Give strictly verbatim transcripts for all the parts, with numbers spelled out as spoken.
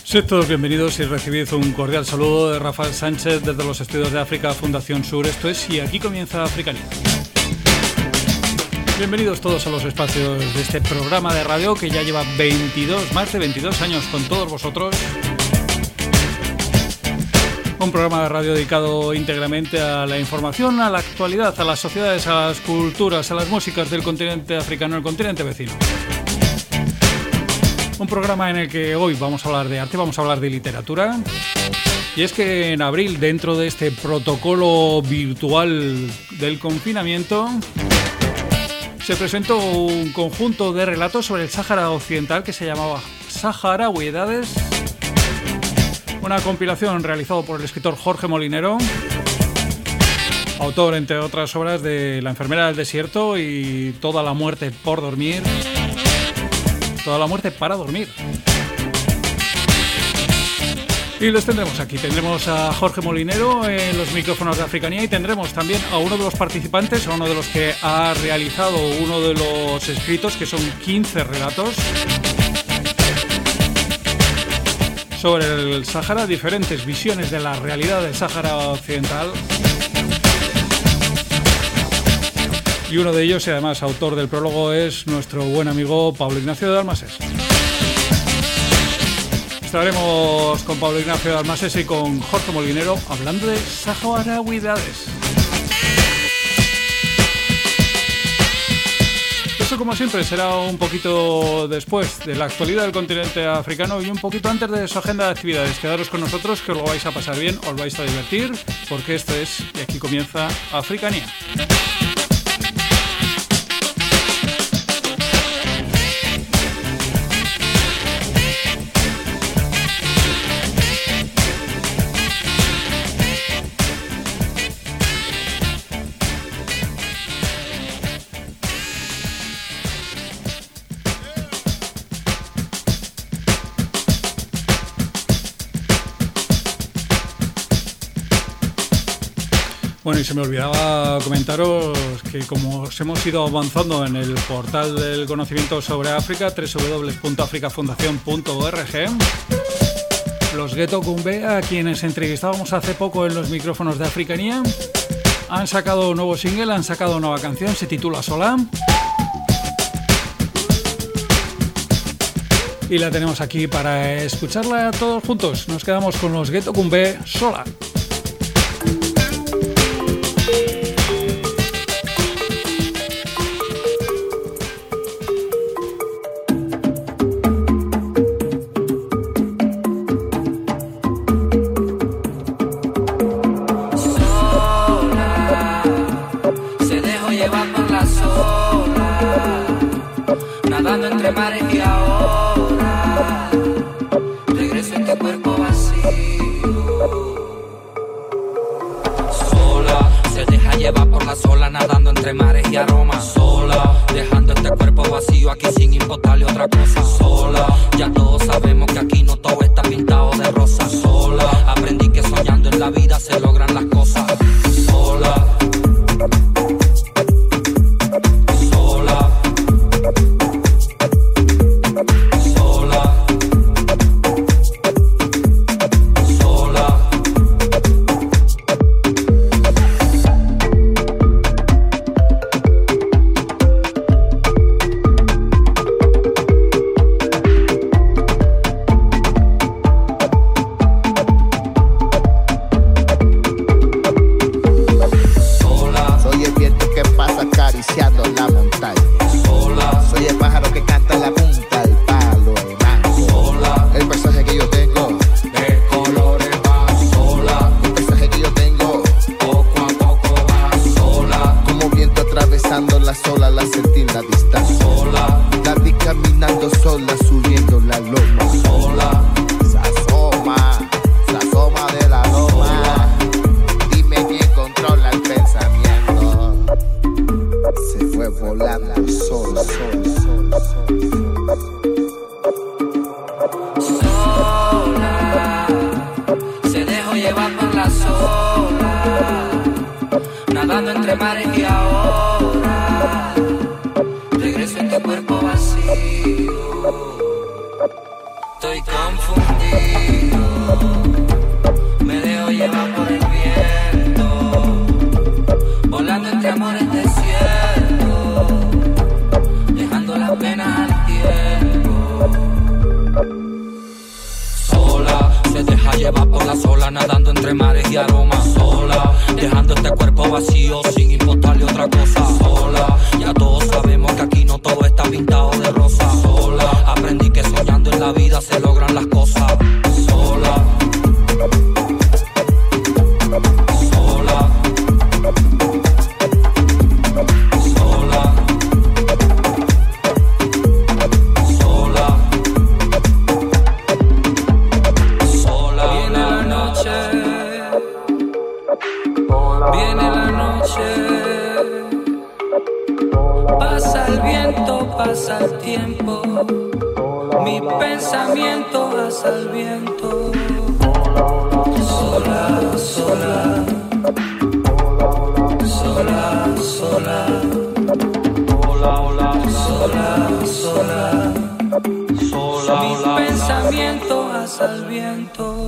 Sed todos bienvenidos y recibid un cordial saludo de Rafael Sánchez desde los estudios de África Fundación Sur. Esto es Y aquí comienza Africanía. Bienvenidos todos a los espacios de este programa de radio que ya lleva veintidós, más de veintidós años con todos vosotros. Un programa de radio dedicado íntegramente a la información, a la actualidad, a las sociedades, a las culturas, a las músicas del continente africano, el continente vecino. Un programa en el que hoy vamos a hablar de arte, vamos a hablar de literatura. Y es que en abril, dentro de este protocolo virtual del confinamiento, se presentó un conjunto de relatos sobre el Sáhara Occidental que se llamaba Saharaui-edades. Una compilación realizada por el escritor Jorge Molinero, autor, entre otras obras, de La enfermera del desierto y Toda la muerte por dormir. Toda la muerte para dormir. Y los tendremos aquí. Tendremos a Jorge Molinero en los micrófonos de Africanía y tendremos también a uno de los participantes, a uno de los que ha realizado uno de los escritos, que son quince relatos sobre el Sáhara, diferentes visiones de la realidad del Sáhara Occidental. Y uno de ellos, y además autor del prólogo, es nuestro buen amigo Pablo Ignacio de Dalmases. Estaremos con Pablo Ignacio de Dalmases y con Jorge Molinero hablando de Saharaui-edades. Esto, como siempre, será un poquito después de la actualidad del continente africano y un poquito antes de su agenda de actividades. Quedaros con nosotros, que os lo vais a pasar bien, os vais a divertir, porque esto es Y aquí comienza Africanía. Bueno, y se me olvidaba comentaros que como os hemos ido avanzando en el portal del conocimiento sobre África, doble u doble u doble u punto africa fundación punto org, los Ghetto Gumbe, a quienes entrevistábamos hace poco en los micrófonos de Africanía, han sacado un nuevo single, han sacado una nueva canción, se titula Sola. Y la tenemos aquí para escucharla todos juntos. Nos quedamos con los Ghetto Gumbe, Sola. Nadando entre mares y ahora regreso en tu cuerpo vacío. Estoy confundido. vacío sin importarle otra cosa. Sola, ya todos sabemos que aquí no todo está pintado de rosa. Sola, aprendí que soñando en la vida se logran las cosas. Sola, sola, sola, sola, sola. Viene la noche, viene la noche, pasa el viento, pasa el tiempo, mi pensamiento hace el viento. Sola, sola, sola, sola, hola, hola, sola, sola, sola, mi pensamiento hace el viento.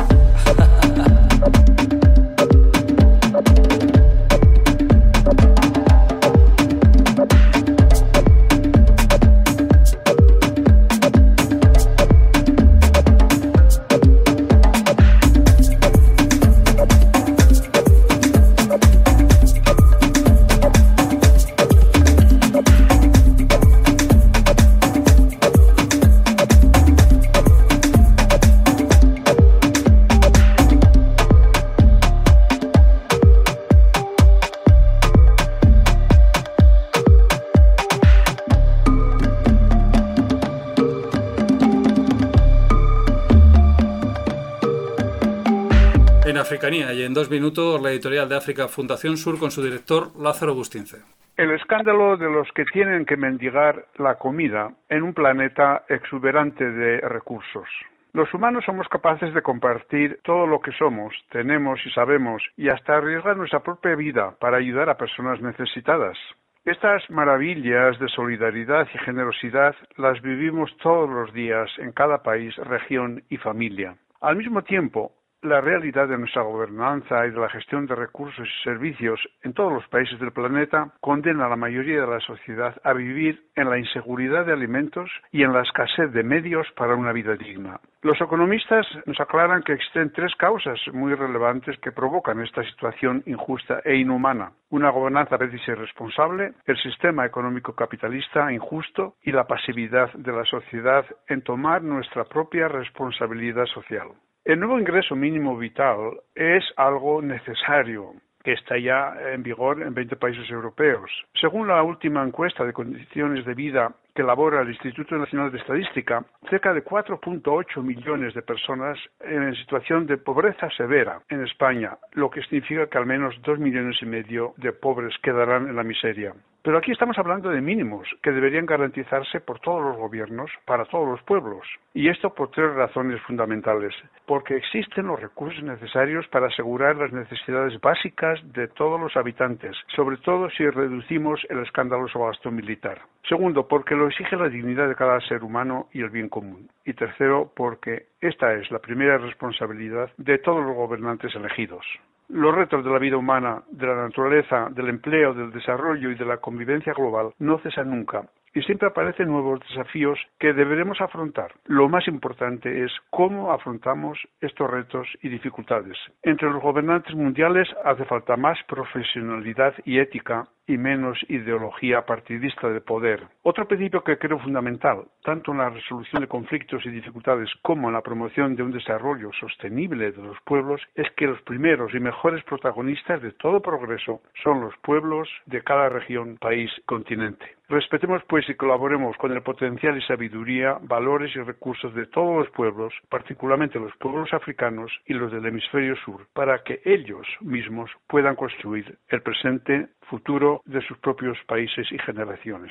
Africanía, y en dos minutos la editorial de África Fundación Sur con su director Lázaro Bustince. El escándalo de los que tienen que mendigar la comida en un planeta exuberante de recursos. Los humanos somos capaces de compartir todo lo que somos, tenemos y sabemos, y hasta arriesgar nuestra propia vida para ayudar a personas necesitadas. Estas maravillas de solidaridad y generosidad las vivimos todos los días en cada país, región y familia. Al mismo tiempo, la realidad de nuestra gobernanza y de la gestión de recursos y servicios en todos los países del planeta condena a la mayoría de la sociedad a vivir en la inseguridad de alimentos y en la escasez de medios para una vida digna. Los economistas nos aclaran que existen tres causas muy relevantes que provocan esta situación injusta e inhumana: una gobernanza precisa y irresponsable, el sistema económico capitalista injusto y la pasividad de la sociedad en tomar nuestra propia responsabilidad social. El nuevo ingreso mínimo vital es algo necesario, que está ya en vigor en veinte países europeos. Según la última encuesta de condiciones de vida que elabora el Instituto Nacional de Estadística, cerca de cuatro punto ocho millones de personas en situación de pobreza severa en España, lo que significa que al menos dos millones y medio de pobres quedarán en la miseria. Pero aquí estamos hablando de mínimos que deberían garantizarse por todos los gobiernos para todos los pueblos. Y esto por tres razones fundamentales. Porque existen los recursos necesarios para asegurar las necesidades básicas de todos los habitantes, sobre todo si reducimos el escandaloso gasto militar. Segundo, porque lo exige la dignidad de cada ser humano y el bien común. Y tercero, porque esta es la primera responsabilidad de todos los gobernantes elegidos. Los retos de la vida humana, de la naturaleza, del empleo, del desarrollo y de la convivencia global no cesan nunca y siempre aparecen nuevos desafíos que deberemos afrontar. Lo más importante es cómo afrontamos estos retos y dificultades. Entre los gobernantes mundiales hace falta más profesionalidad y ética y menos ideología partidista de poder. Otro principio que creo fundamental, tanto en la resolución de conflictos y dificultades como en la promoción de un desarrollo sostenible de los pueblos, es que los primeros y mejores protagonistas de todo progreso son los pueblos de cada región, país, continente. Respetemos pues y colaboremos con el potencial y sabiduría, valores y recursos de todos los pueblos, particularmente los pueblos africanos y los del hemisferio sur, para que ellos mismos puedan construir el presente futuro de sus propios países y generaciones.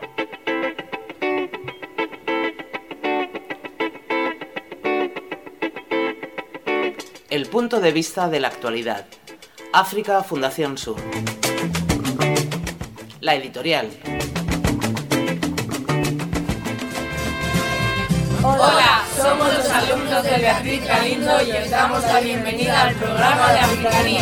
El punto de vista de la actualidad. África Fundación Sur. La editorial. Hola, somos los alumnos de Beatriz Galindo y os damos la bienvenida al programa de Africanía.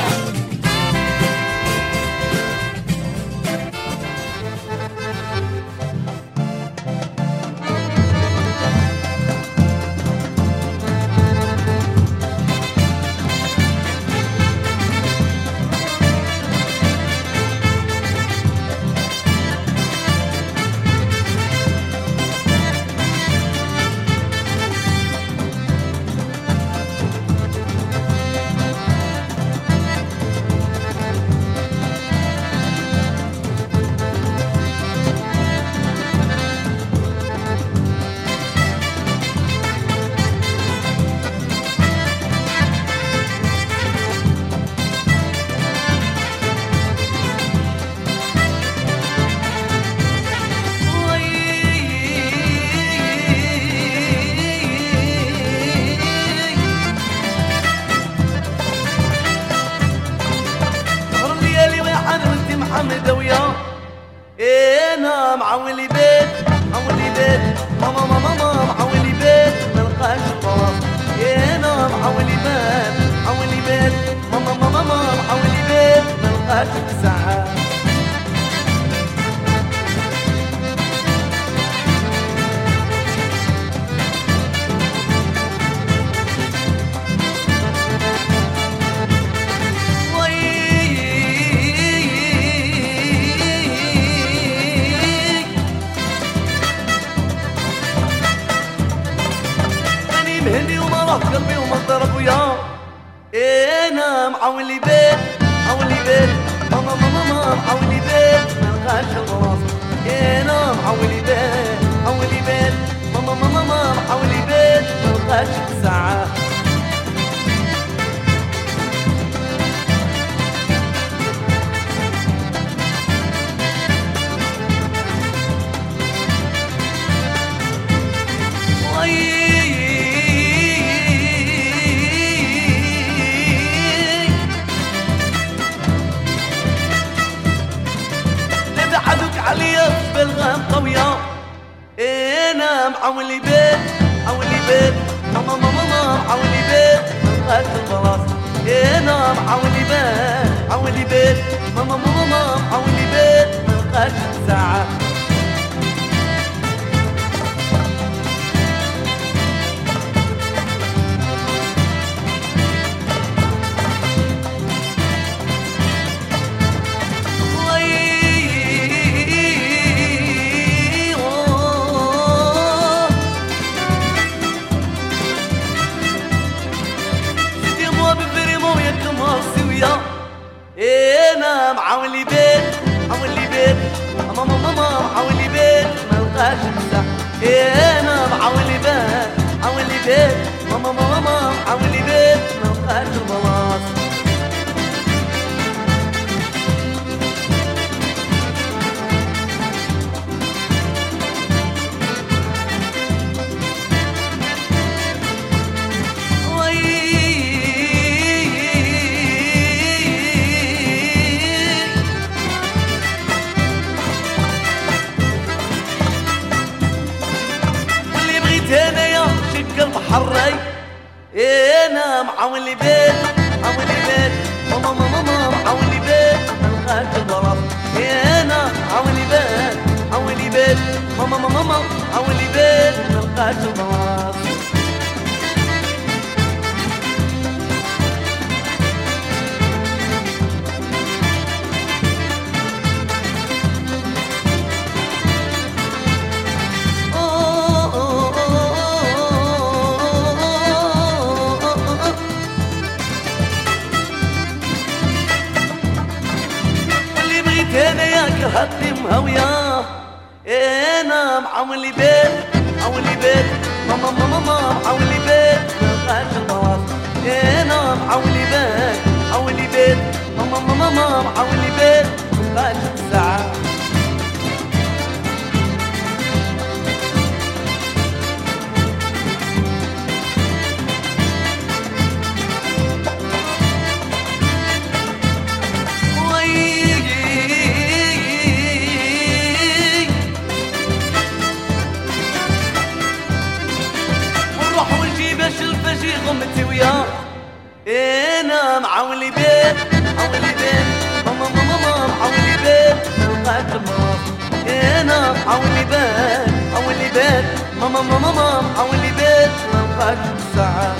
حمد وياه انا معولي بيت معولي بيت ماما ماما ماما معولي بيت ملقاش البلاص انا معولي بيت معولي بيت ماما ماما ماما معولي بيت ملقاش الساعات مهني وما راح قلبي وما ضرب وياه انا معولي بيت معولي بيت ماما ماما ماما معولي بيت ملقاش الغلاص انا معولي بيت معولي بيت ماما ماما ماما معولي بيت ملقاش الساعات بالغام قوية انا معولي بيت معولي بيت ماما ماما ماما معولي بيت ملقاش البلاص انا معولي بيت معولي بيت ماما ماما ماما معولي بيت ملقاش الساعات انا معولي بيت معولي بيت ماما ماما معولي بيت ملقاش الساعة انا معولي بيت معولي بيت ماما ماما معولي بيت ملقاش البلاص البحري انا معولي بيت معولي بيت ماما ماما ماما معولي بيت ملقاش البلاص انا معولي بيت معولي بيت ماما ماما ماما معولي بيت ملقاش البلاص هدي مهوياه انا معولي بيت معولي بيت ماما ماما ماما معولي بيت ملقاش البلاص انا معولي بيت معولي بيت ماما ماما ماما معولي بيت ملقاش الساعات غمتي وياه انا معولي بيت معولي بيت ماما ماما ماما معولي بيت ملقاش البلاص انا معولي بيت معولي بيت ماما ماما ماما معولي بيت ملقاش الساعات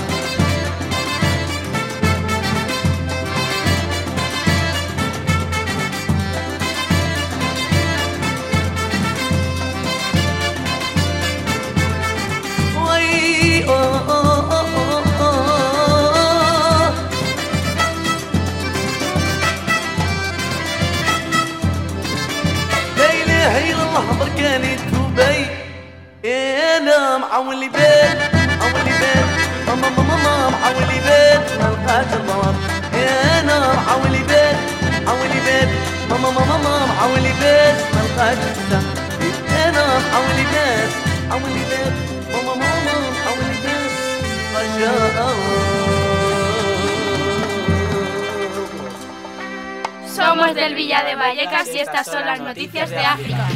بركاني توبي انا معولي بيت معولي بيت ماما ماما ماما معولي بيت ملقاش البلاص انا معولي بيت معولي بيت ماما ماما ماما معولي بيت ملقاش الساعة انا معولي بيت معولي بيت ماما ماما معولي بيت ما شاء الله Somos del Villa de Vallecas y estas son las noticias de África.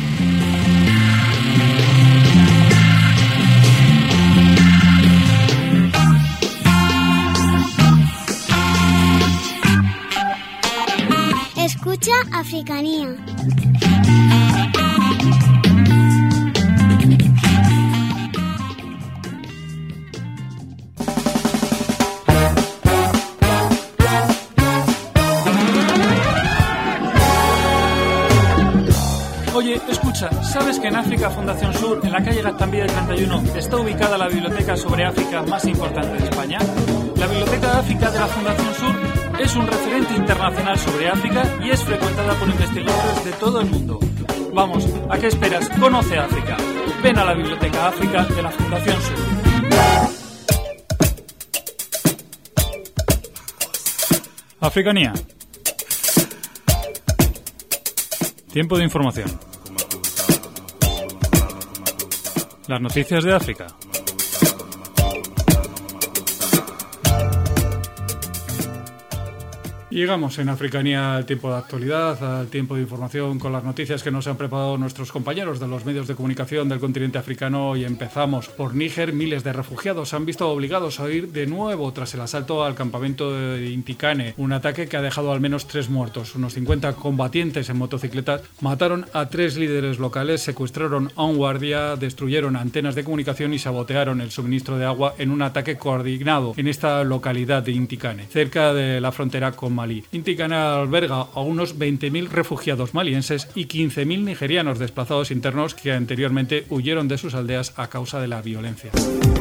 Escucha Africanía. Oye, escucha, ¿sabes que en África Fundación Sur, en la calle Gaztambide treinta y uno, está ubicada la biblioteca sobre África más importante de España? La Biblioteca de África de la Fundación Sur es un referente internacional sobre África y es frecuentada por investigadores de todo el mundo. Vamos, ¿a qué esperas? Conoce África. Ven a la Biblioteca África de la Fundación Sur. Africanía. Tiempo de información. Las noticias de África. Llegamos en Africanía al tiempo de actualidad, al tiempo de información con las noticias que nos han preparado nuestros compañeros de los medios de comunicación del continente africano y empezamos por Níger. Miles de refugiados se han visto obligados a huir de nuevo tras el asalto al campamento de Intikane, un ataque que ha dejado al menos tres muertos. Unos cincuenta combatientes en motocicletas mataron a tres líderes locales, secuestraron a un guardia, destruyeron antenas de comunicación y sabotearon el suministro de agua en un ataque coordinado en esta localidad de Intikane, cerca de la frontera con Malí. Intikane alberga a unos veinte mil refugiados malienses y quince mil nigerianos desplazados internos que anteriormente huyeron de sus aldeas a causa de la violencia.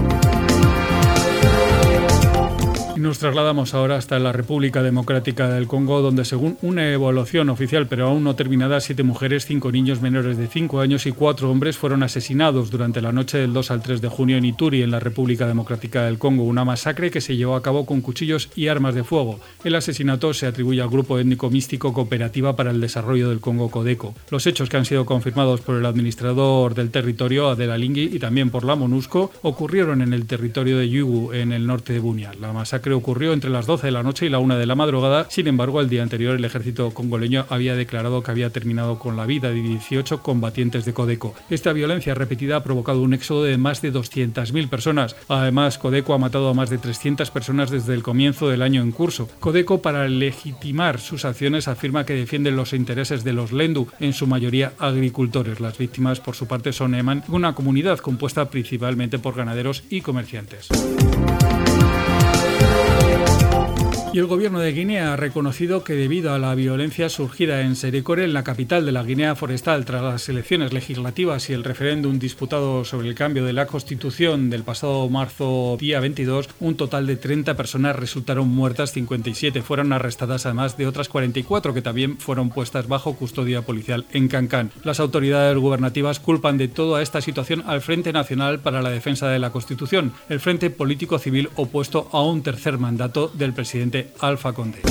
Nos trasladamos ahora hasta la República Democrática del Congo, donde según una evaluación oficial, pero aún no terminada, siete mujeres, cinco niños menores de cinco años y cuatro hombres fueron asesinados durante la noche del dos al tres de junio en Ituri, en la República Democrática del Congo, una masacre que se llevó a cabo con cuchillos y armas de fuego. El asesinato se atribuye al grupo étnico místico Cooperativa para el Desarrollo del Congo, Codeco. Los hechos, que han sido confirmados por el administrador del territorio, Adela Lingui, y también por la MONUSCO, ocurrieron en el territorio de Yugu, en el norte de Bunia. La masacre ocurrió entre las doce de la noche y la una de la madrugada. Sin embargo, el día anterior el ejército congoleño había declarado que había terminado con la vida de dieciocho combatientes de Codeco. Esta violencia repetida ha provocado un éxodo de más de doscientas mil personas. Además, Codeco ha matado a más de trescientas personas desde el comienzo del año en curso. Codeco, para legitimar sus acciones, afirma que defiende los intereses de los Lendu, en su mayoría agricultores. Las víctimas, por su parte, son Eman, una comunidad compuesta principalmente por ganaderos y comerciantes. Y el gobierno de Guinea ha reconocido que debido a la violencia surgida en Serekore, en la capital de la Guinea Forestal, tras las elecciones legislativas y el referéndum disputado sobre el cambio de la Constitución del pasado marzo día veintidós, un total de treinta personas resultaron muertas, cincuenta y siete fueron arrestadas, además de otras cuarenta y cuatro que también fueron puestas bajo custodia policial en Cancán. Las autoridades gubernativas culpan de toda esta situación al Frente Nacional para la Defensa de la Constitución, el frente político civil opuesto a un tercer mandato del presidente Alpha Condé.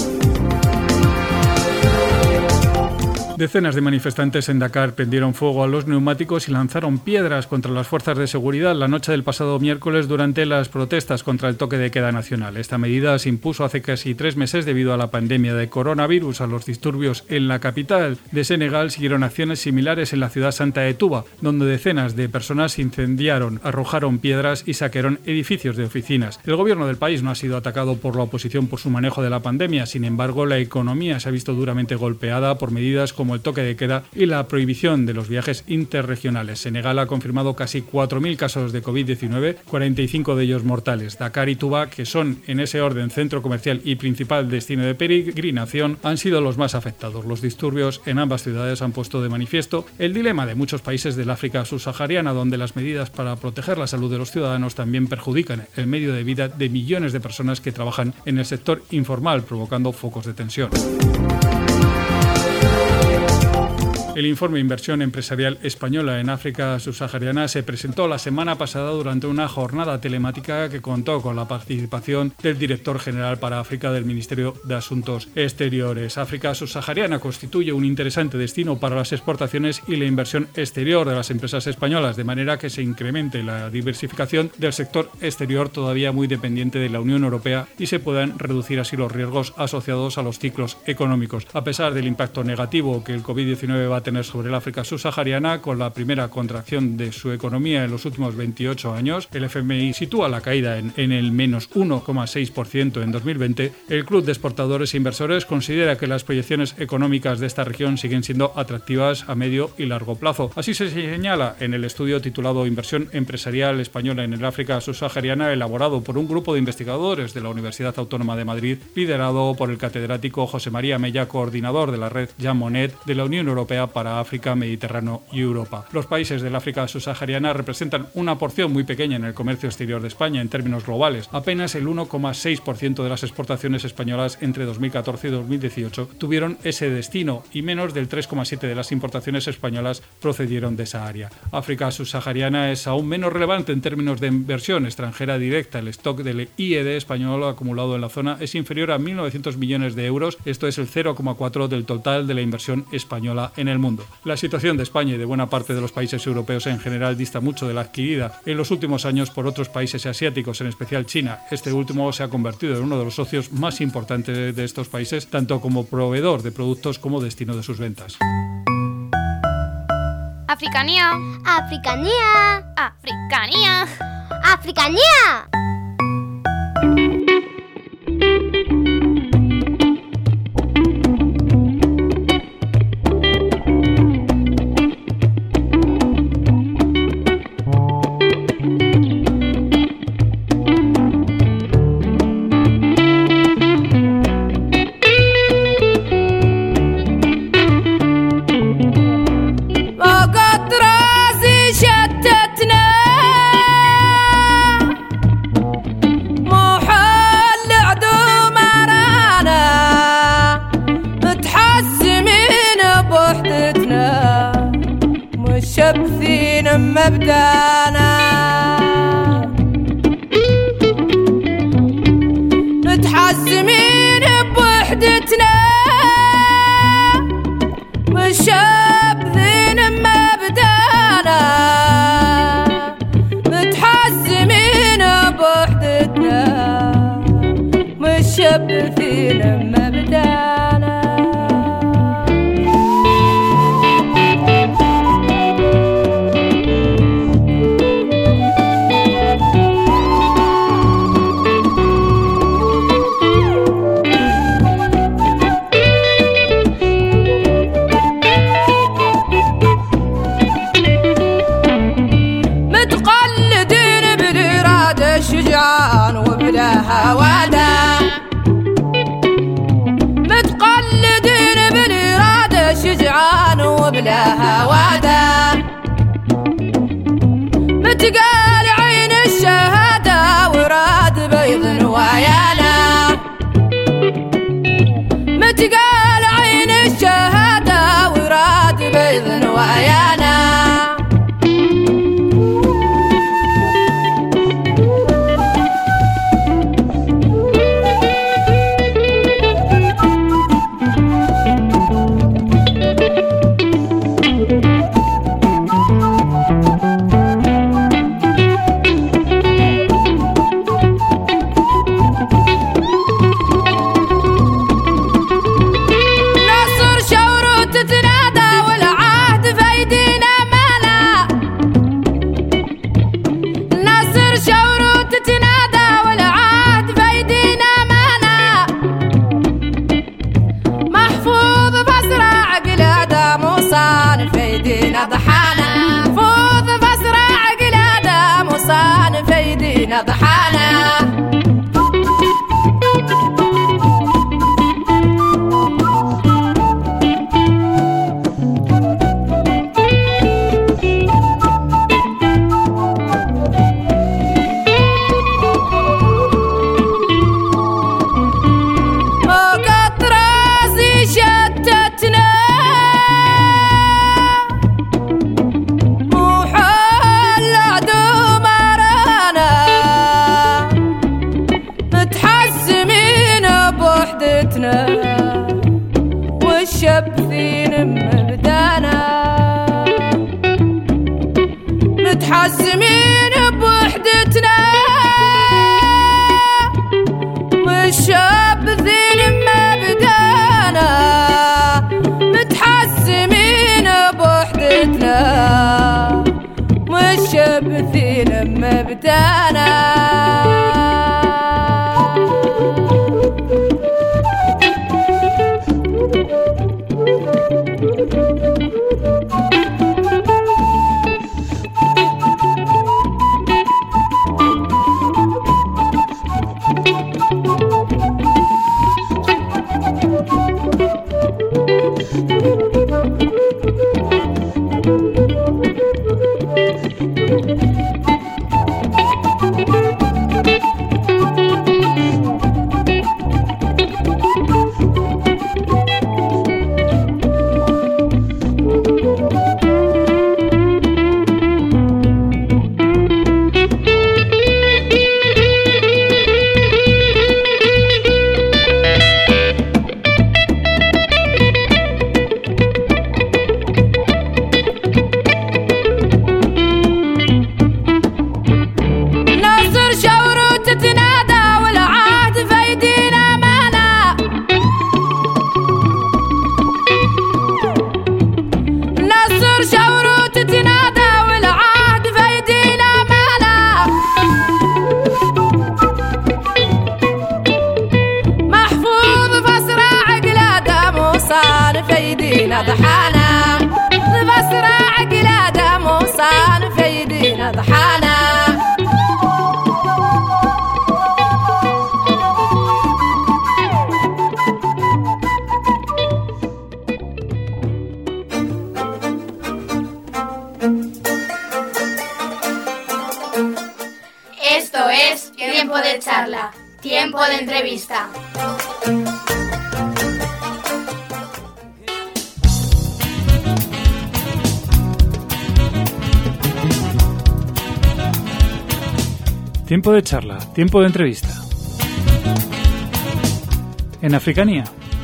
Decenas de manifestantes en Dakar prendieron fuego a los neumáticos y lanzaron piedras contra las fuerzas de seguridad la noche del pasado miércoles durante las protestas contra el toque de queda nacional. Esta medida se impuso hace casi tres meses debido a la pandemia de coronavirus. A los disturbios en la capital de Senegal siguieron acciones similares en la ciudad santa de Touba, donde decenas de personas incendiaron, arrojaron piedras y saquearon edificios de oficinas. El gobierno del país no ha sido atacado por la oposición por su manejo de la pandemia. Sin embargo, la economía se ha visto duramente golpeada por medidas como el toque de queda y la prohibición de los viajes interregionales. Senegal ha confirmado casi cuatro mil casos de covid diecinueve, cuarenta y cinco de ellos mortales. Dakar y Touba, que son en ese orden centro comercial y principal destino de peregrinación, han sido los más afectados. Los disturbios en ambas ciudades han puesto de manifiesto el dilema de muchos países del África subsahariana, donde las medidas para proteger la salud de los ciudadanos también perjudican el medio de vida de millones de personas que trabajan en el sector informal, provocando focos de tensión. El informe de inversión empresarial española en África subsahariana se presentó la semana pasada durante una jornada telemática que contó con la participación del director general para África del Ministerio de Asuntos Exteriores. África subsahariana constituye un interesante destino para las exportaciones y la inversión exterior de las empresas españolas, de manera que se incremente la diversificación del sector exterior todavía muy dependiente de la Unión Europea y se puedan reducir así los riesgos asociados a los ciclos económicos. A pesar del impacto negativo que el covid diecinueve va a tener sobre el África subsahariana, con la primera contracción de su economía en los últimos veintiocho años, el F M I sitúa la caída en, en el menos uno coma seis por ciento en dos mil veinte, el Club de Exportadores e Inversores considera que las proyecciones económicas de esta región siguen siendo atractivas a medio y largo plazo. Así se señala en el estudio titulado Inversión empresarial española en el África subsahariana, elaborado por un grupo de investigadores de la Universidad Autónoma de Madrid, liderado por el catedrático José María Mella, coordinador de la red Jean Monnet de la Unión Europea para África, Mediterráneo y Europa. Los países del África subsahariana representan una porción muy pequeña en el comercio exterior de España en términos globales. Apenas el uno coma seis por ciento de las exportaciones españolas entre dos mil catorce y dos mil dieciocho tuvieron ese destino y menos del tres coma siete por ciento de las importaciones españolas procedieron de esa área. África subsahariana es aún menos relevante en términos de inversión extranjera directa. El stock del I E D español acumulado en la zona es inferior a mil novecientos millones de euros. Esto es el cero coma cuatro por ciento del total de la inversión española en el mundo. La situación de España y de buena parte de los países europeos en general dista mucho de la adquirida en los últimos años por otros países asiáticos, en especial China. Este último se ha convertido en uno de los socios más importantes de estos países, tanto como proveedor de productos como destino de sus ventas. Africanía. Africanía. Africanía. Africanía. مبدانا متحزمين بوحدتنا مشابذين مبدانا متحزمين بوحدتنا مشابذين مبدانا هوادا متقلدين بالإرادة شجعان وبلا هوادا متقال عين الشهادة وراد بيض نوايانا متقال عين الشهادة وراد بيض نوايانا ضحانا وقد راسي شتتنا مشبثين مبدانا متحزمين بوحدتنا مشبثين مبدانا متحزمين بوحدتنا مشبثين مبدانا Esto es Tiempo de Charla, Tiempo de Entrevista. Tiempo de charla, tiempo de entrevista. En Africanía.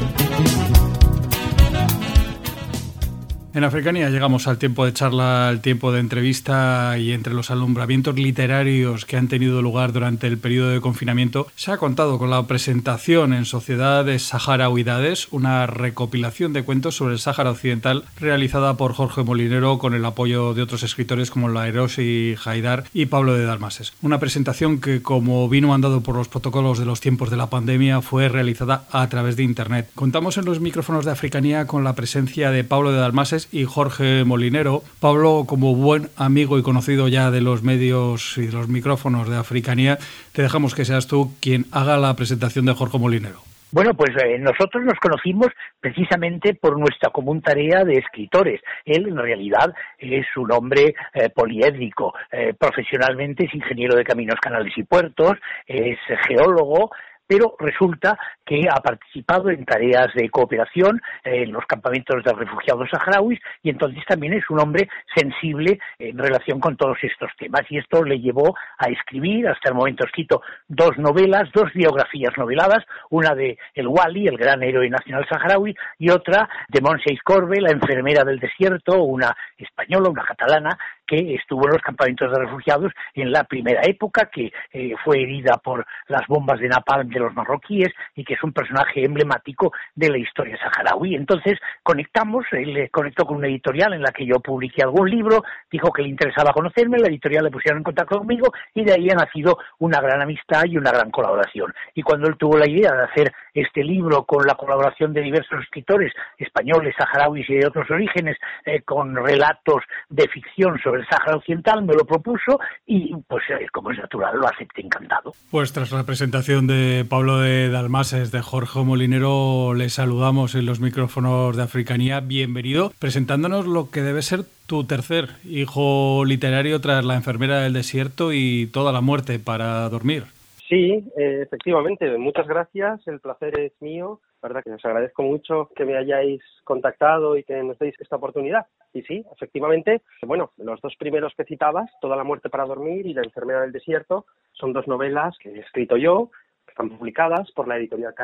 En Africanía llegamos al tiempo de charla, al tiempo de entrevista, y entre los alumbramientos literarios que han tenido lugar durante el periodo de confinamiento se ha contado con la presentación en Sociedades Saharauidades, una recopilación de cuentos sobre el Sáhara Occidental realizada por Jorge Molinero con el apoyo de otros escritores como Laerosi Haidar y Pablo de Dalmases. Una presentación que, como vino mandado por los protocolos de los tiempos de la pandemia, fue realizada a través de Internet. Contamos en los micrófonos de Africanía con la presencia de Pablo de Dalmases y Jorge Molinero. Pablo, como buen amigo y conocido ya de los medios y de los micrófonos de Africanía, te dejamos que seas tú quien haga la presentación de Jorge Molinero. Bueno, pues eh, nosotros nos conocimos precisamente por nuestra común tarea de escritores. Él, en realidad, es un hombre eh, poliédrico. Eh, profesionalmente es ingeniero de caminos, canales y puertos, es geólogo, pero resulta que ha participado en tareas de cooperación en los campamentos de refugiados saharauis, y entonces también es un hombre sensible en relación con todos estos temas, y esto le llevó a escribir, hasta el momento ha escrito dos novelas, dos biografías noveladas, una de El Wali, el gran héroe nacional saharaui, y otra de Montse Corbe, la enfermera del desierto, una española, una catalana, que estuvo en los campamentos de refugiados en la primera época, que eh, fue herida por las bombas de napalm de los marroquíes y que es un personaje emblemático de la historia saharaui. Entonces conectamos, él conectó con una editorial en la que yo publiqué algún libro, dijo que le interesaba conocerme, la editorial le pusieron en contacto conmigo y de ahí ha nacido una gran amistad y una gran colaboración. Y cuando él tuvo la idea de hacer este libro con la colaboración de diversos escritores españoles, saharauis y de otros orígenes, eh, con relatos de ficción sobre el Sáhara Occidental, me lo propuso y, pues, como es natural, lo acepté encantado. Pues tras la presentación de Pablo de Dalmases, de Jorge Molinero, le saludamos en los micrófonos de Africanía. Bienvenido, presentándonos lo que debe ser tu tercer hijo literario tras La enfermera del desierto y Toda la muerte para dormir. Sí, eh, efectivamente, muchas gracias, el placer es mío, la verdad que os agradezco mucho que me hayáis contactado y que nos deis esta oportunidad. Y sí, efectivamente, bueno, los dos primeros que citabas, Toda la muerte para dormir y La enfermera del desierto, son dos novelas que he escrito yo, que están publicadas por la editorial Carena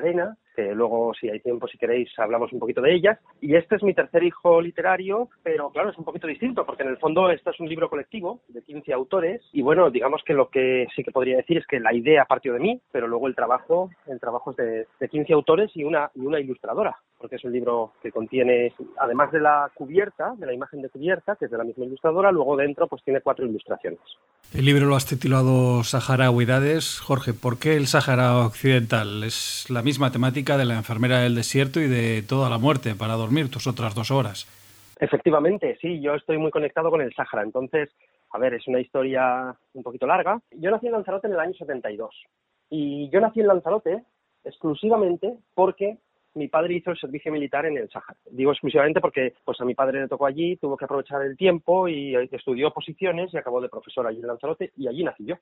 que luego, si hay tiempo, si queréis, hablamos un poquito de ellas. Y este es mi tercer hijo literario, pero claro, es un poquito distinto, porque en el fondo esto es un libro colectivo de quince autores, y bueno, digamos que lo que sí que podría decir es que la idea partió de mí, pero luego el trabajo, el trabajo es de, de quince autores y una, y una ilustradora, porque es un libro que contiene, además de la cubierta, de la imagen de cubierta, que es de la misma ilustradora, luego dentro pues tiene cuatro ilustraciones. El libro lo has titulado Saharauidades. Jorge, ¿por qué el Sáhara Occidental? Es la misma temática de la enfermera del desierto y de toda la muerte para dormir tus otras dos horas. Efectivamente, sí, yo estoy muy conectado con el Sáhara, entonces, a ver, es una historia un poquito larga. Yo nací en Lanzarote en el año setenta y dos, y yo nací en Lanzarote exclusivamente porque mi padre hizo el servicio militar en el Sáhara. Digo exclusivamente porque pues a mi padre le tocó allí, tuvo que aprovechar el tiempo y estudió oposiciones y acabó de profesor allí en Lanzarote, y allí nací yo.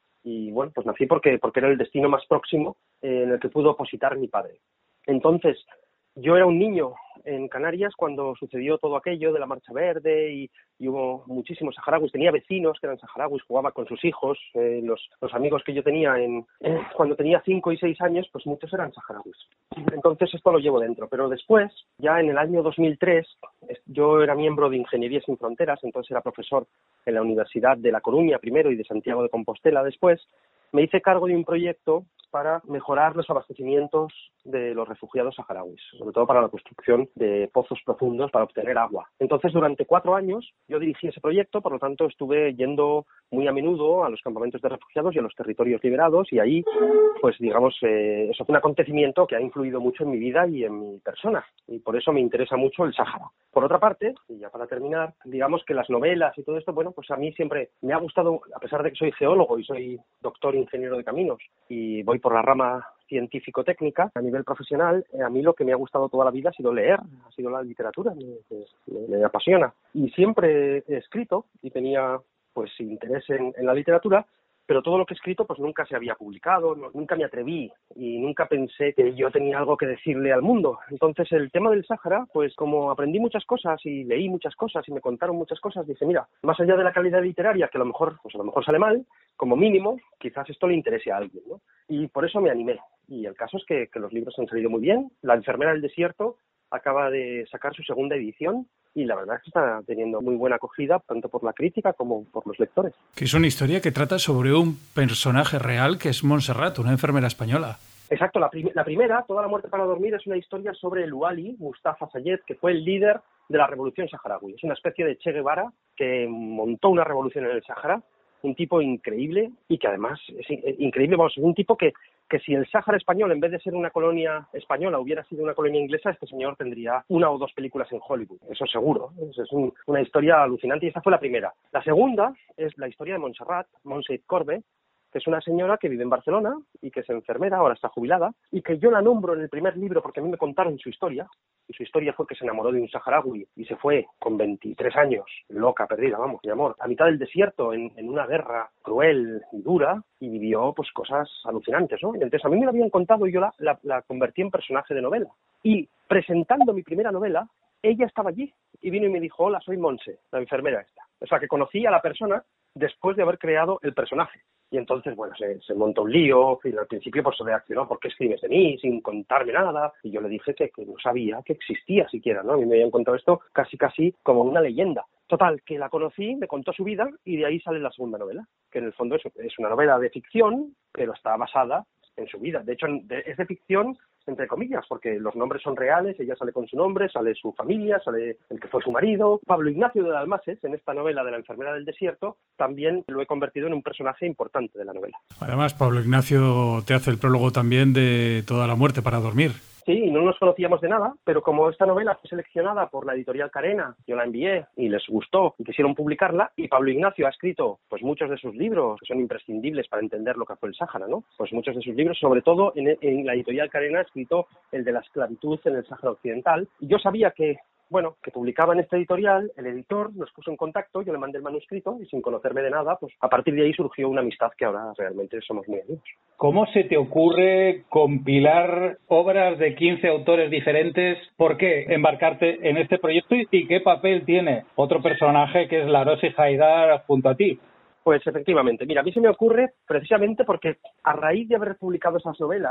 Y bueno, pues nací porque, porque era el destino más próximo eh, en el que pudo opositar mi padre. Entonces, yo era un niño en Canarias cuando sucedió todo aquello de la Marcha Verde y, y hubo muchísimos saharauis. Tenía vecinos que eran saharauis, jugaba con sus hijos. Eh, los, los amigos que yo tenía en eh, cuando tenía cinco y seis años, pues muchos eran saharauis. Entonces esto lo llevo dentro. Pero después, ya en el año dos mil tres, yo era miembro de Ingeniería Sin Fronteras, entonces era profesor en la Universidad de La Coruña primero y de Santiago de Compostela después. Me hice cargo de un proyecto para mejorar los abastecimientos de los refugiados saharauis, sobre todo para la construcción de pozos profundos para obtener agua. Entonces, durante cuatro años yo dirigí ese proyecto, por lo tanto estuve yendo muy a menudo a los campamentos de refugiados y a los territorios liberados, y ahí, pues digamos, eh, eso fue un acontecimiento que ha influido mucho en mi vida y en mi persona, y por eso me interesa mucho el Sáhara. Por otra parte, y ya para terminar, digamos que las novelas y todo esto, bueno, pues a mí siempre me ha gustado, a pesar de que soy geólogo y soy doctor ingeniero de caminos y voy por la rama científico-técnica, a nivel profesional, eh, a mí lo que me ha gustado toda la vida ha sido leer, ha sido la literatura, me, me, me apasiona. Y siempre he escrito y tenía pues interés en, en la literatura, pero todo lo que he escrito pues nunca se había publicado, no, nunca me atreví y nunca pensé que yo tenía algo que decirle al mundo. Entonces el tema del Sáhara, pues como aprendí muchas cosas y leí muchas cosas y me contaron muchas cosas, dije, mira, más allá de la calidad literaria, que a lo mejor, pues a lo mejor sale mal, como mínimo, quizás esto le interese a alguien, ¿no? Y por eso me animé. Y el caso es que, que los libros han salido muy bien. La enfermera del desierto acaba de sacar su segunda edición y la verdad es que está teniendo muy buena acogida tanto por la crítica como por los lectores. Que es una historia que trata sobre un personaje real que es Montserrat, una enfermera española. Exacto, la, prim- la primera, Toda la muerte para dormir, es una historia sobre el Wali, Mustafa Sayed, que fue el líder de la revolución saharaui. Es una especie de Che Guevara que montó una revolución en el Sáhara, un tipo increíble y que además es increíble, vamos, es un tipo que que si el Sáhara español, en vez de ser una colonia española, hubiera sido una colonia inglesa, este señor tendría una o dos películas en Hollywood. Eso seguro. Es, es un, una historia alucinante y esta fue la primera. La segunda es la historia de Montserrat, Montse Corbe, que es una señora que vive en Barcelona y que es enfermera, ahora está jubilada, y que yo la nombro en el primer libro porque a mí me contaron su historia, y su historia fue que se enamoró de un saharaui y se fue con veintitrés años, loca, perdida, vamos, mi amor, a mitad del desierto en, en una guerra cruel y dura, y vivió pues cosas alucinantes, ¿no? Y entonces a mí me lo habían contado y yo la, la, la convertí en personaje de novela. Y presentando mi primera novela, ella estaba allí y vino y me dijo, hola, soy Montse, la enfermera esta. O sea, que conocí a la persona después de haber creado el personaje. Y entonces, bueno, se, se montó un lío y al principio pues se reaccionó, ¿por qué escribes de mí? Sin contarme nada. Y yo le dije que, que no sabía que existía siquiera, ¿no? A mí me habían contado esto casi casi como una leyenda. Total, que la conocí, me contó su vida y de ahí sale la segunda novela, que en el fondo es, es una novela de ficción, pero está basada en su vida. De hecho, es de ficción entre comillas, porque los nombres son reales, ella sale con su nombre, sale su familia, sale el que fue su marido. Pablo Ignacio de Dalmases, en esta novela de la enfermera del desierto, también lo he convertido en un personaje importante de la novela. Además, Pablo Ignacio te hace el prólogo también de Toda la muerte para dormir. Sí, no nos conocíamos de nada, pero como esta novela fue seleccionada por la editorial Carena, yo la envié y les gustó y quisieron publicarla, y Pablo Ignacio ha escrito pues muchos de sus libros que son imprescindibles para entender lo que fue el Sáhara, ¿no? Pues muchos de sus libros, sobre todo en, en la editorial Carena ha escrito el de la esclavitud en el Sáhara Occidental, y yo sabía que bueno, que publicaba en esta editorial, el editor nos puso en contacto, yo le mandé el manuscrito y sin conocerme de nada, pues a partir de ahí surgió una amistad que ahora realmente somos muy amigos. ¿Cómo se te ocurre compilar obras de quince autores diferentes? ¿Por qué embarcarte en este proyecto y qué papel tiene otro personaje que es Larosi Haidar junto a ti? Pues efectivamente, mira, a mí se me ocurre precisamente porque a raíz de haber publicado esas novelas,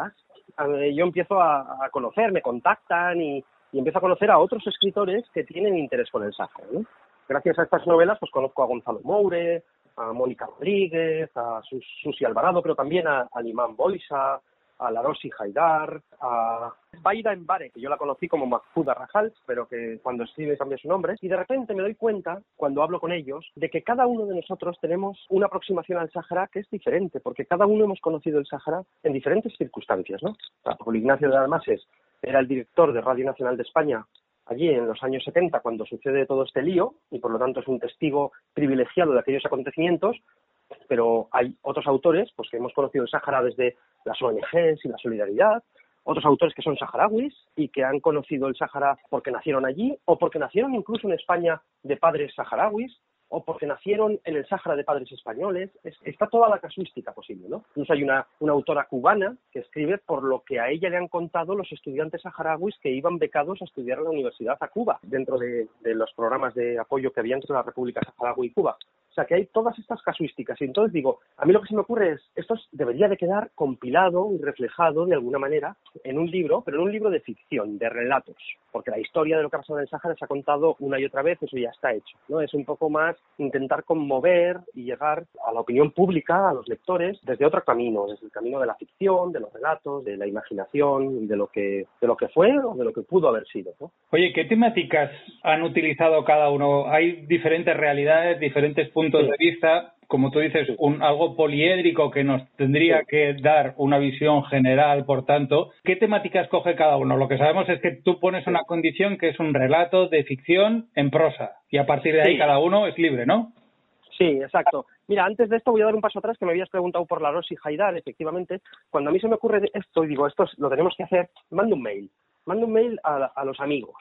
yo empiezo a, a conocer, me contactan y, y empiezo a conocer a otros escritores que tienen interés por el Sáhara, ¿no? Gracias a estas novelas pues conozco a Gonzalo Moure, a Mónica Rodríguez, a Susi Alvarado, pero también a, a Imán Boisa, a Larosi Haidar, a Baida Embare, que yo la conocí como Mahfoud Rajal, pero que cuando escribe cambia su nombre, y de repente me doy cuenta, cuando hablo con ellos, de que cada uno de nosotros tenemos una aproximación al Sáhara que es diferente, porque cada uno hemos conocido el Sáhara en diferentes circunstancias, ¿no? Pablo Ignacio de Dalmases era el director de Radio Nacional de España allí en los años setenta, cuando sucede todo este lío, y por lo tanto es un testigo privilegiado de aquellos acontecimientos, pero hay otros autores pues que hemos conocido el Sáhara desde las O N Ges y la solidaridad, otros autores que son saharauis y que han conocido el Sáhara porque nacieron allí o porque nacieron incluso en España de padres saharauis o porque nacieron en el Sáhara de padres españoles. Es, está toda la casuística posible, ¿no? Incluso hay una, una autora cubana que escribe por lo que a ella le han contado los estudiantes saharauis que iban becados a estudiar en la universidad a Cuba, dentro de, de los programas de apoyo que había entre la República Saharaui y Cuba. O sea, que hay todas estas casuísticas. Y entonces digo, a mí lo que se me ocurre es, esto debería de quedar compilado y reflejado de alguna manera en un libro, pero en un libro de ficción, de relatos. Porque la historia de lo que ha pasado en el Sáhara se ha contado una y otra vez, eso ya está hecho, ¿no? Es un poco más intentar conmover y llegar a la opinión pública, a los lectores, desde otro camino, desde el camino de la ficción, de los relatos, de la imaginación y de lo que, de lo que fue o de lo que pudo haber sido, ¿no? Oye, ¿qué temáticas han utilizado cada uno? Hay diferentes realidades, diferentes puntos sí. de vista, como tú dices, un algo poliédrico que nos tendría sí. que dar una visión general, por tanto. ¿Qué temáticas coge cada uno? Lo que sabemos es que tú pones una condición que es un relato de ficción en prosa, y a partir de ahí sí. cada uno es libre, ¿no? Sí, exacto. Mira, antes de esto voy a dar un paso atrás, que me habías preguntado por Larosi Haidar. Efectivamente, cuando a mí se me ocurre esto y digo, esto lo tenemos que hacer, mando un mail. Mando un mail a, a los amigos,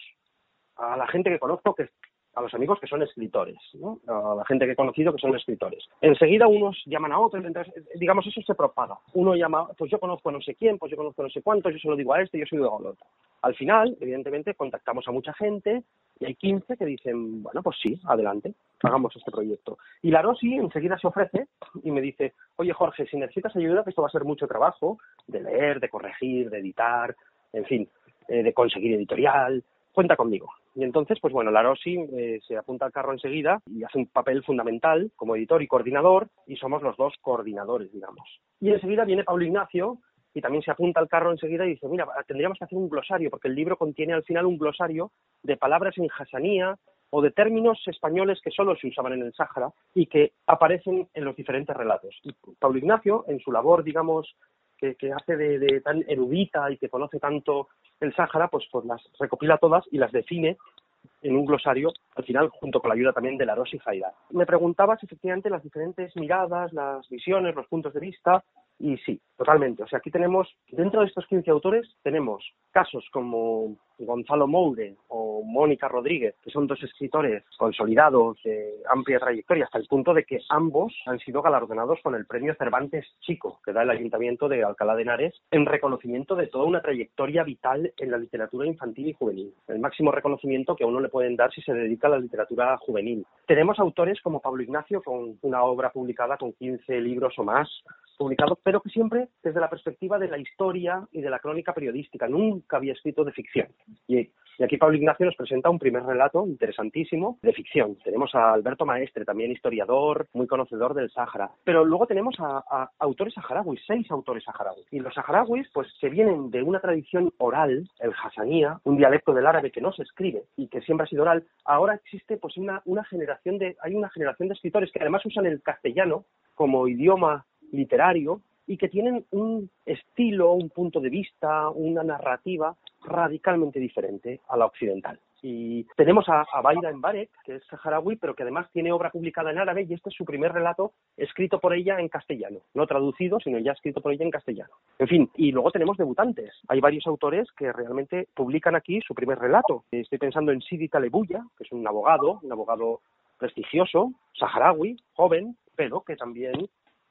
a la gente que conozco, que a los amigos que son escritores, ¿no? A la gente que he conocido que son escritores. Enseguida unos llaman a otros, entonces, digamos, eso se propaga. Uno llama, pues yo conozco a no sé quién, pues yo conozco a no sé cuánto, yo se lo digo a este, yo se lo digo al otro. Al final, evidentemente, contactamos a mucha gente y hay quince que dicen, bueno, pues sí, adelante, hagamos este proyecto. Y Larosi enseguida se ofrece y me dice, oye Jorge, si necesitas ayuda, que esto va a ser mucho trabajo, de leer, de corregir, de editar, en fin, eh, de conseguir editorial, cuenta conmigo. Y entonces, pues bueno, Larosi eh, se apunta al carro enseguida y hace un papel fundamental como editor y coordinador, y somos los dos coordinadores, digamos. Y enseguida viene Pablo Ignacio y también se apunta al carro enseguida y dice, mira, tendríamos que hacer un glosario, porque el libro contiene al final un glosario de palabras en hasanía o de términos españoles que solo se usaban en el Sáhara y que aparecen en los diferentes relatos. Y Pablo Ignacio, en su labor, digamos, que, que hace de, de tan erudita y que conoce tanto el Sáhara, pues, pues las recopila todas y las define en un glosario, al final, junto con la ayuda también de Larosi Haidar. Me preguntabas, efectivamente, las diferentes miradas, las visiones, los puntos de vista, y sí, totalmente. O sea, aquí tenemos, dentro de estos quince autores, tenemos casos como Gonzalo Moure o Mónica Rodríguez, que son dos escritores consolidados de amplia trayectoria, hasta el punto de que ambos han sido galardonados con el premio Cervantes Chico, que da el Ayuntamiento de Alcalá de Henares, en reconocimiento de toda una trayectoria vital en la literatura infantil y juvenil. El máximo reconocimiento que a uno le pueden dar si se dedica a la literatura juvenil. Tenemos autores como Pablo Ignacio, con una obra publicada con quince libros o más publicados, pero que siempre desde la perspectiva de la historia y de la crónica periodística. Nunca había escrito de ficción. Y, y aquí Pablo Ignacio nos presenta un primer relato interesantísimo de ficción. Tenemos a Alberto Maestre, también historiador, muy conocedor del Sáhara. Pero luego tenemos a, a autores saharauis, seis autores saharauis. Y los saharauis, pues, se vienen de una tradición oral, el hasanía, un dialecto del árabe que no se escribe y que siempre ha sido oral. Ahora existe, pues, una, una generación de, hay una generación de escritores que además usan el castellano como idioma literario y que tienen un estilo, un punto de vista, una narrativa radicalmente diferente a la occidental. Y tenemos a, a Baida Embare, que es saharaui, pero que además tiene obra publicada en árabe, y este es su primer relato escrito por ella en castellano. No traducido, sino ya escrito por ella en castellano. En fin, y luego tenemos debutantes. Hay varios autores que realmente publican aquí su primer relato. Estoy pensando en Sidi Talebuya, que es un abogado, un abogado prestigioso, saharaui, joven, pero que también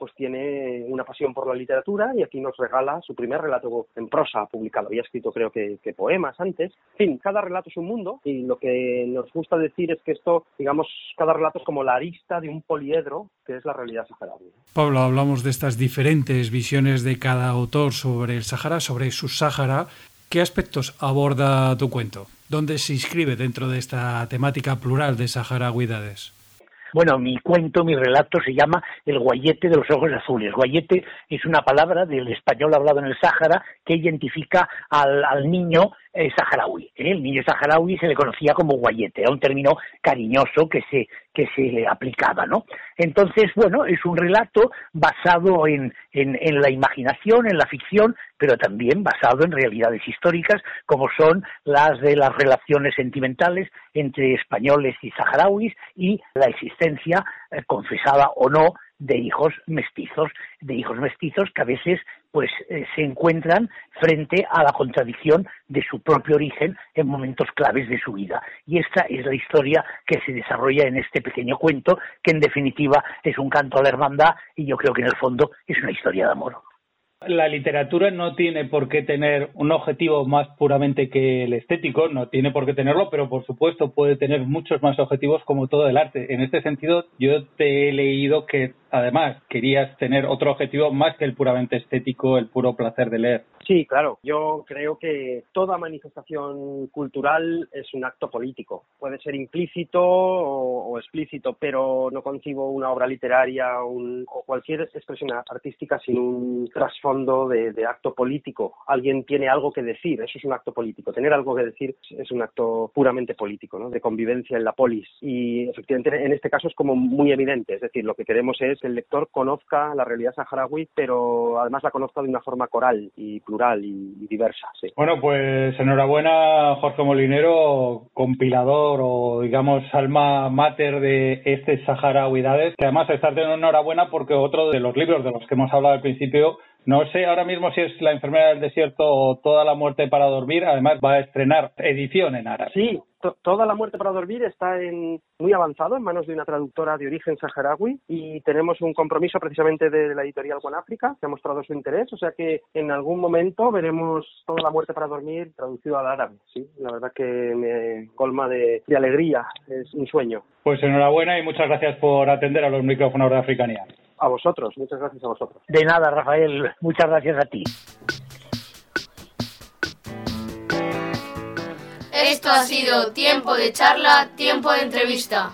pues tiene una pasión por la literatura y aquí nos regala su primer relato en prosa publicado. Había escrito creo que, que poemas antes. En fin, cada relato es un mundo y lo que nos gusta decir es que esto, digamos, cada relato es como la arista de un poliedro que es la realidad saharaui. Pablo, hablamos de estas diferentes visiones de cada autor sobre el Sáhara, sobre su Sáhara. ¿Qué aspectos aborda tu cuento? ¿Dónde se inscribe dentro de esta temática plural de saharaui-dades? Bueno, mi cuento, mi relato se llama El guayete de los ojos azules. Guayete es una palabra del español hablado en el Sáhara que identifica al, al niño eh, saharaui. ¿eh? El niño saharaui se le conocía como guayete, era un término cariñoso que se que se le aplicaba, ¿no? Entonces, bueno, es un relato basado en, en, en la imaginación, en la ficción, pero también basado en realidades históricas, como son las de las relaciones sentimentales entre españoles y saharauis y la existencia, eh, confesada o no, de hijos mestizos, de hijos mestizos que a veces pues eh, se encuentran frente a la contradicción de su propio origen en momentos claves de su vida. Y esta es la historia que se desarrolla en este pequeño cuento, que en definitiva es un canto a la hermandad y yo creo que en el fondo es una historia de amor. La literatura no tiene por qué tener un objetivo más puramente que el estético, no tiene por qué tenerlo, pero por supuesto puede tener muchos más objetivos como todo el arte. En este sentido, yo te he leído que además querías tener otro objetivo más que el puramente estético, el puro placer de leer. Sí, claro. Yo creo que toda manifestación cultural es un acto político. Puede ser implícito o, o explícito, pero no concibo una obra literaria un, o cualquier expresión artística sin un trasfondo de, de acto político. Alguien tiene algo que decir, eso es un acto político. Tener algo que decir es un acto puramente político, ¿no? De convivencia en la polis. Y efectivamente en este caso es como muy evidente. Es decir, lo que queremos es que el lector conozca la realidad saharaui, pero además la conozca de una forma coral y plural y, y diversa. Sí. Bueno, pues enhorabuena, Jorge Molinero, compilador o digamos alma mater de este Saharaui-dades, que además estás de enhorabuena porque otro de los libros de los que hemos hablado al principio, no sé ahora mismo si es La enfermera del desierto o Toda la muerte para dormir, además va a estrenar edición en árabe. Sí, to- Toda la muerte para dormir está en muy avanzado en manos de una traductora de origen saharaui y tenemos un compromiso precisamente de la editorial One Africa que ha mostrado su interés, o sea que en algún momento veremos Toda la muerte para dormir traducido al árabe. Sí, la verdad que me colma de, de alegría, es un sueño. Pues enhorabuena y muchas gracias por atender a los micrófonos de Africanía. A vosotros, muchas gracias a vosotros. De nada, Rafael, muchas gracias a ti. Esto ha sido Tiempo de Charla, Tiempo de Entrevista.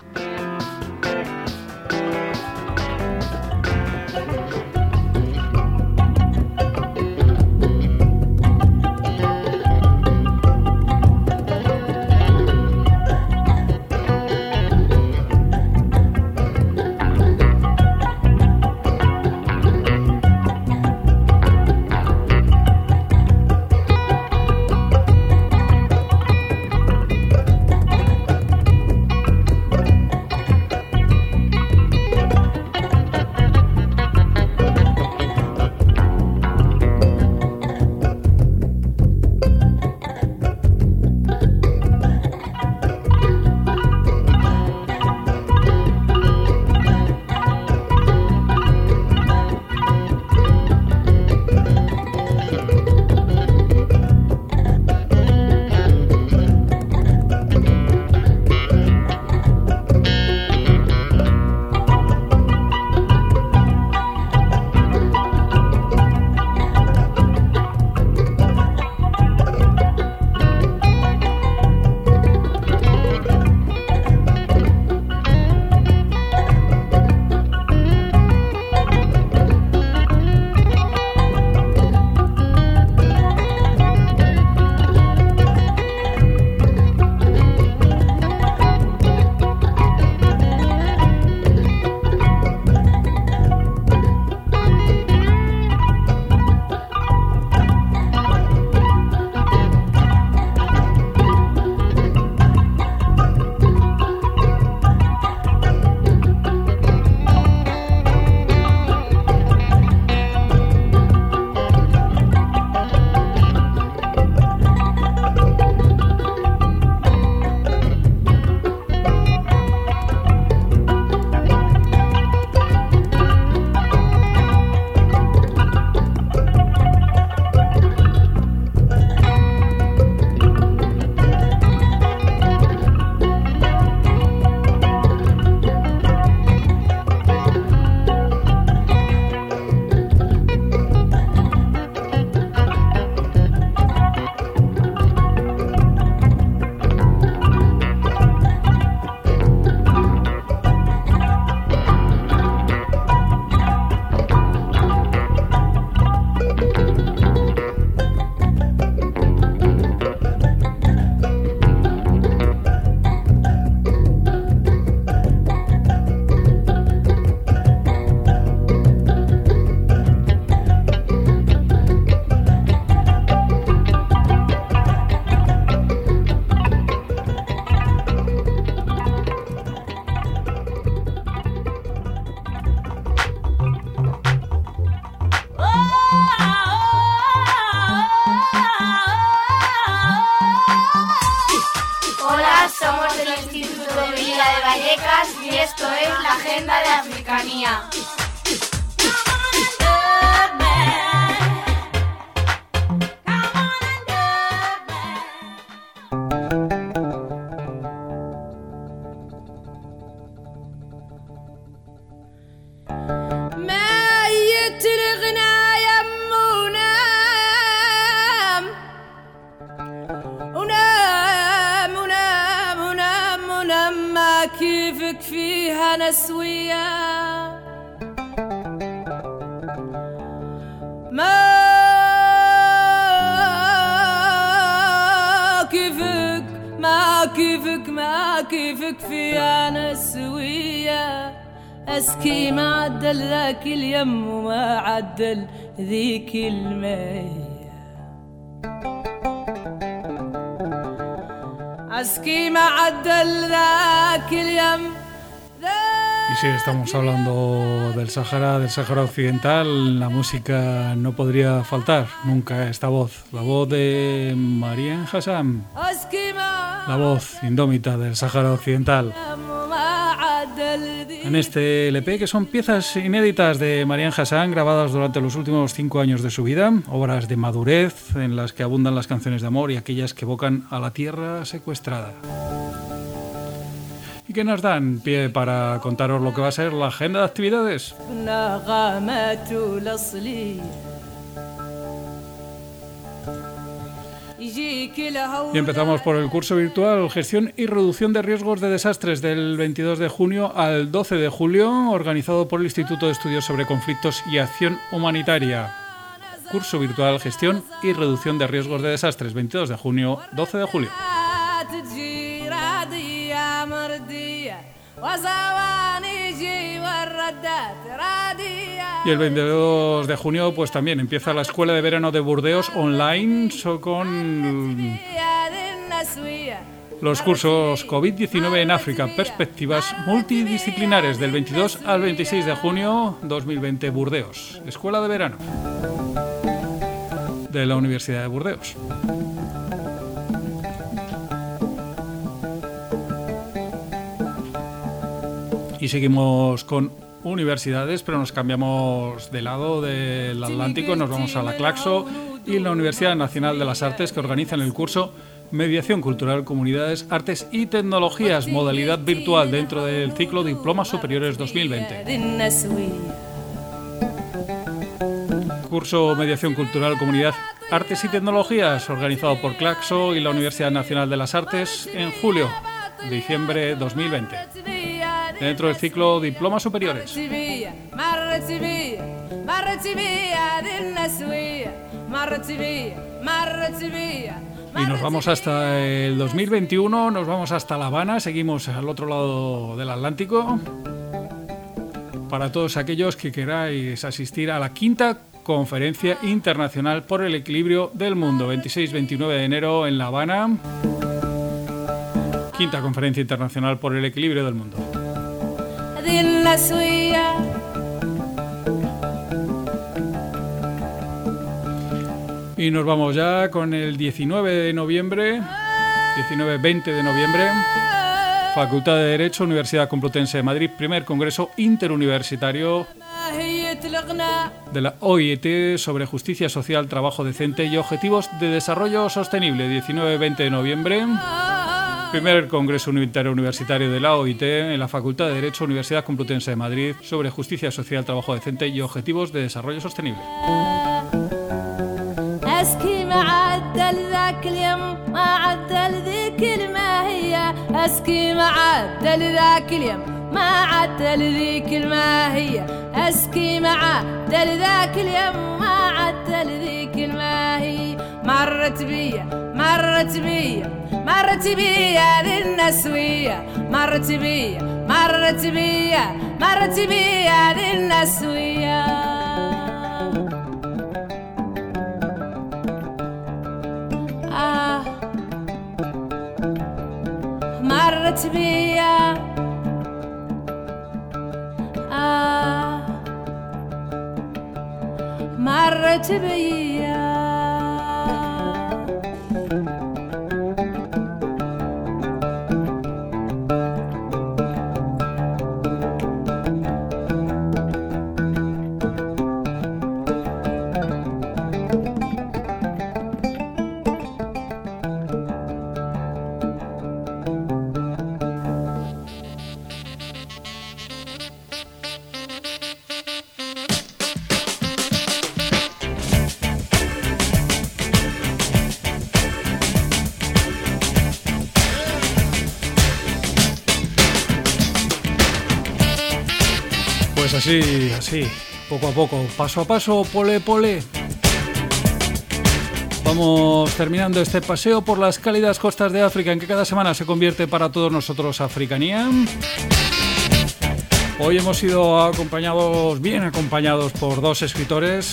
Villa de Vallecas y esto es la Agenda de Africanía. كيفك فيها نسوية ما كيفك ما كيفك ما كيفك فيها نسوية أسكي ما عدل ذاك اليم وما عدل ذيك المية أسكي ما عدل ذاك اليم. Y sí, estamos hablando del Sáhara, del Sáhara Occidental. La música no podría faltar nunca, esta voz, la voz de Marian Hassan, la voz indómita del Sáhara Occidental. En este L P, que son piezas inéditas de Marian Hassan grabadas durante los últimos cinco años de su vida, obras de madurez en las que abundan las canciones de amor y aquellas que evocan a la tierra secuestrada. Y que nos dan pie para contaros lo que va a ser la agenda de actividades. Y empezamos por el curso virtual Gestión y Reducción de Riesgos de Desastres del veintidós de junio al doce de julio, organizado por el Instituto de Estudios sobre Conflictos y Acción Humanitaria. Curso virtual Gestión y Reducción de Riesgos de Desastres, veintidós de junio, doce de julio. Y el veintidós de junio pues también empieza la Escuela de Verano de Burdeos online con los cursos COVID diecinueve en África, perspectivas multidisciplinares del veintidós al veintiséis de junio dos mil veinte, Burdeos, Escuela de Verano de la Universidad de Burdeos. Y seguimos con universidades, pero nos cambiamos de lado del Atlántico, nos vamos a la Claxo y la Universidad Nacional de las Artes, que organizan el curso Mediación Cultural, Comunidades, Artes y Tecnologías, modalidad virtual dentro del ciclo Diplomas Superiores dos mil veinte. Curso Mediación Cultural, Comunidad, Artes y Tecnologías, organizado por Claxo y la Universidad Nacional de las Artes en julio, diciembre dos mil veinte. Dentro del ciclo Diplomas Superiores. Y nos vamos hasta el dos mil veintiuno, nos vamos hasta La Habana, seguimos al otro lado del Atlántico. Para todos aquellos que queráis asistir a la quinta Conferencia Internacional por el Equilibrio del Mundo, veintiséis veintinueve de enero en La Habana. Quinta Conferencia Internacional por el Equilibrio del Mundo. Y nos vamos ya con el diecinueve de noviembre, diecinueve veinte de noviembre, Facultad de Derecho, Universidad Complutense de Madrid, primer Congreso Interuniversitario de la O I T sobre Justicia Social, Trabajo Decente y Objetivos de Desarrollo Sostenible, diecinueve veinte de noviembre. Primer Congreso Interuniversitario de la O I T en la Facultad de Derecho, Universidad Complutense de Madrid, sobre Justicia Social, Trabajo Decente y Objetivos de Desarrollo Sostenible. أسكي معدل ذاك اليوم ما عدل ذيك الماهية أسكي معدل ذاك اليوم ما عدل ذيك الماهية أسكي معدل ذاك اليوم ما عدل ذيك الماهية مرت بيا مرت بيا مرت بيا ذي النسوية مرت بيا مرت بيا مرت بيا ذي النسوية آه مرت بيا آه مرت بيا Pues así, así, poco a poco, paso a paso, pole, pole. Vamos terminando este paseo por las cálidas costas de África, en que cada semana se convierte para todos nosotros Africanía. Hoy hemos sido acompañados, bien acompañados por dos escritores,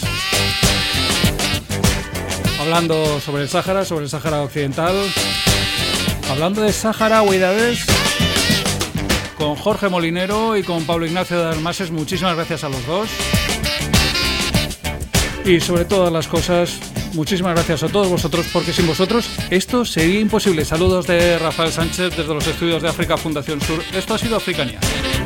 hablando sobre el Sáhara, sobre el Sáhara Occidental, hablando de saharaui, con Jorge Molinero y con Pablo Ignacio de Dalmases. Muchísimas gracias a los dos. Y sobre todas las cosas, muchísimas gracias a todos vosotros, porque sin vosotros esto sería imposible. Saludos de Rafael Sánchez desde los estudios de África Fundación Sur. Esto ha sido Africanía.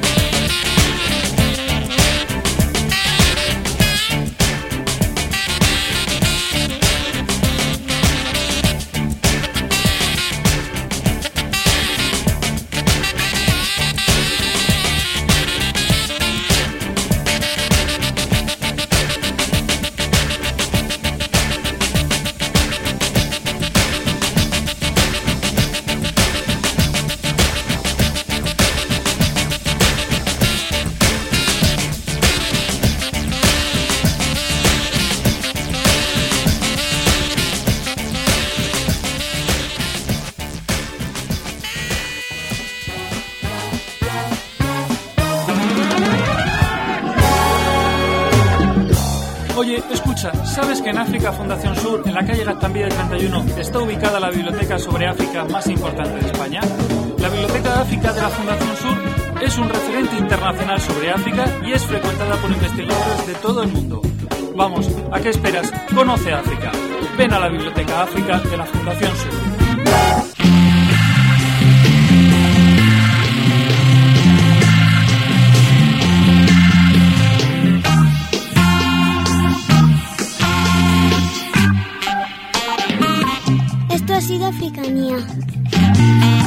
Oye, escucha, ¿sabes que en África Fundación Sur, en la calle Gaztambide treinta y uno, está ubicada la biblioteca sobre África más importante de España? La Biblioteca de África de la Fundación Sur es un referente internacional sobre África y es frecuentada por investigadores de todo el mundo. Vamos, ¿a qué esperas? Conoce África. Ven a la Biblioteca África de la Fundación Sur. Esto ha sido Africanía.